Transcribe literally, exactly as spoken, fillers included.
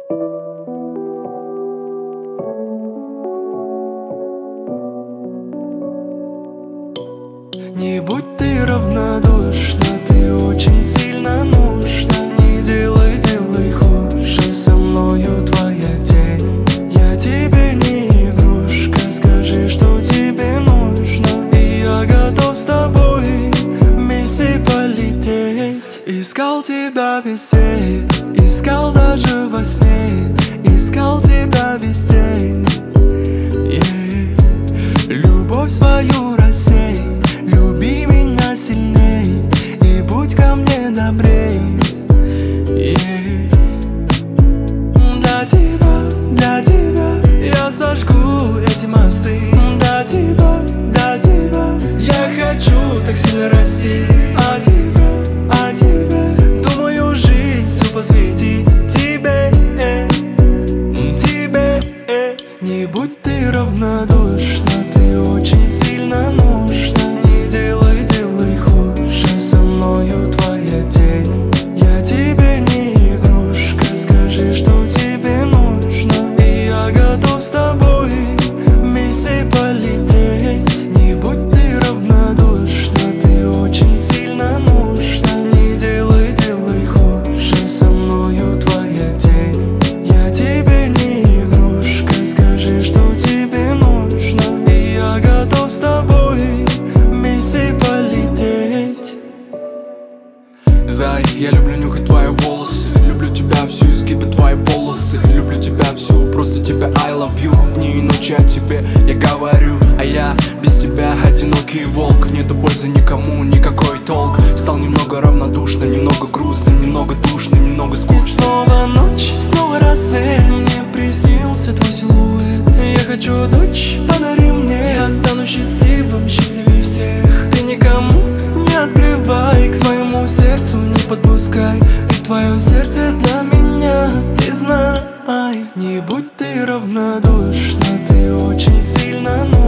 Не будь ты равнодушна, ты очень сильно нужна. Не делай, делай хуже, со мною твоя тень. Я тебе не игрушка, скажи, что тебе нужно, и я готов с тобой вместе полететь. Искал тебя везде, искал даже во сне, искал тебя везде. Yeah. Любовь свою рассей, люби меня сильней и будь ко мне добрей. Yeah. Для тебя, для тебя я сожгу эти мосты. Для тебя, для тебя я хочу так сильно расти. А тебе, а тебе думаю жизнь всю посвятить тебе, э, тебе, э. Не будь ты равнодушна, ты очень сильно нужна. Не делай, делай хуже, со мною твоя тень. Я тебе не игрушка, скажи, что тебе нужно, и я готов с тобой вместе полететь. Не будь ты равнодушна, ты очень сильно нужна. Не делай, делай хуже, со мною твоя тень. Я тебе не игрушка, скажи, что тебе нужно, и я готов с тобой вместе полететь. Зай, я люблю нюхать твои волосы, люблю тебя всю, изгибы твои полосы. Люблю тебя всю, просто тебя I love you. Дни и ночи о тебе я говорю, а я без тебя одинокий волк. Нету пользы никому, никакой толк. Стал немного равнодушно, немного грустно, немного душно, немного И скучно. снова ночь, снова рассвет, мне приснился твой силуэт. Я хочу, дочь, подари мне, я стану счастливым, счастливее всех. Ты никому не открывай, к своему сердцу не подпускай. И твое сердце для меня, ты знай. Не будь ты равнодушна, ты очень сильно нужна.